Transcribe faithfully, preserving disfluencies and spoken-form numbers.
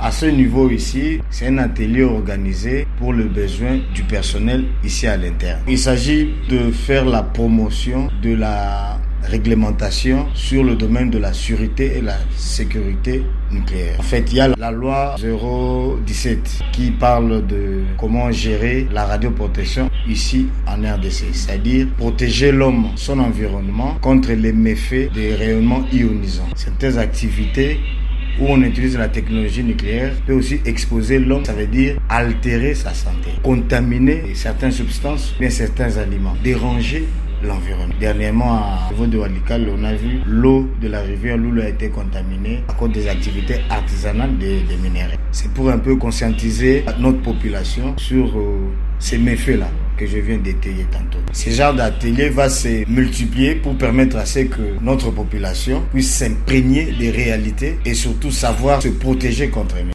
À ce niveau ici, c'est un atelier organisé pour le besoin du personnel ici à l'interne. Il s'agit de faire la promotion de la réglementation sur le domaine de la sûreté et la sécurité nucléaire. En fait, il y a la loi zéro dix-sept qui parle de comment gérer la radioprotection ici en R D C, c'est-à-dire protéger l'homme, son environnement contre les méfaits des rayonnements ionisants. Certaines activités où on utilise la technologie nucléaire peut aussi exposer l'homme, ça veut dire altérer sa santé, contaminer certaines substances, bien certains aliments, déranger l'environnement. Dernièrement, au niveau de Walikale, on a vu l'eau de la rivière Loulou a été contaminée à cause des activités artisanales des, des minéraux. C'est pour un peu conscientiser notre population sur euh, ces méfaits-là que je viens d'étayer tantôt. Ce genre d'atelier va se multiplier pour permettre à ce que notre population puisse s'imprégner des réalités et surtout savoir se protéger contre elles.